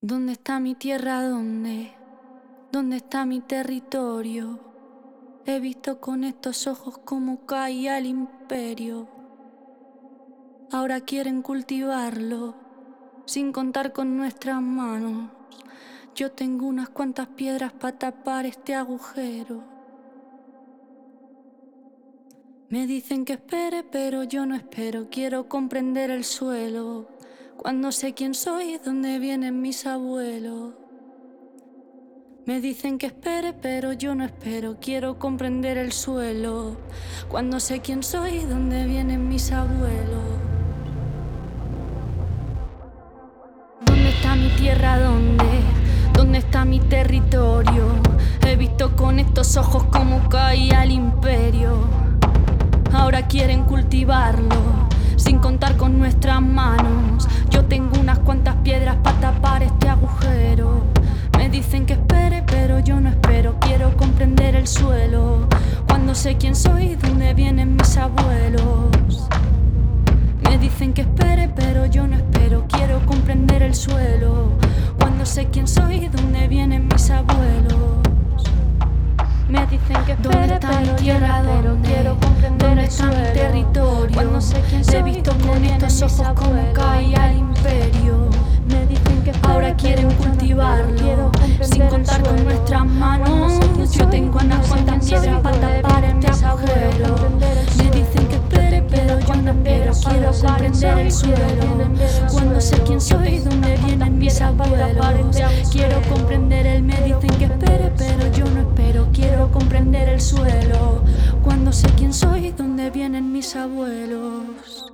¿Dónde está mi tierra? ¿Dónde está mi territorio? He visto con estos ojos cómo caía el imperio. Ahora quieren cultivarlo sin contar con nuestras manos. Yo tengo unas cuantas piedras para tapar este agujero. Me dicen que espere, pero yo no espero. Quiero comprender el suelo. Cuando sé quién soy, dónde vienen mis abuelos. Me dicen que espere, pero yo no espero. Quiero comprender el suelo. Cuando sé quién soy, dónde vienen mis abuelos. ¿Dónde está mi tierra? ¿Dónde está mi territorio? He visto con estos ojos cómo caía el imperio. Ahora quieren cultivarlo sin contar con nuestras manos. Yo tengo unas cuantas piedras para tapar este agujero. Me dicen que espere, pero yo no espero. Quiero comprender el suelo. Cuando sé quién soy, dónde vienen mis abuelos. Me dicen que espere, pero yo no espero. Quiero comprender el suelo. Cuando sé quién soy, dónde vienen mis abuelos. Me dicen que espere, pero tierra, pero quiero comprender el suelo. ¿Dónde está mi territorio? Cuando sé quién soy, he visto con estos ojos cómo caía el imperio. Me dicen que espere, ahora quieren cultivarlo sin contar con nuestras manos. Yo tengo unas cuantas piedras para tapar este agujero. Me dicen que espere, pero yo no espero. Quiero comprender el suelo. Cuando sé quién soy, dónde vienen mis abuelos. Quiero comprender el. Me dicen que espere, pero yo no espero. Quiero comprender el suelo. Cuando sé quién soy, dónde vienen mis abuelos.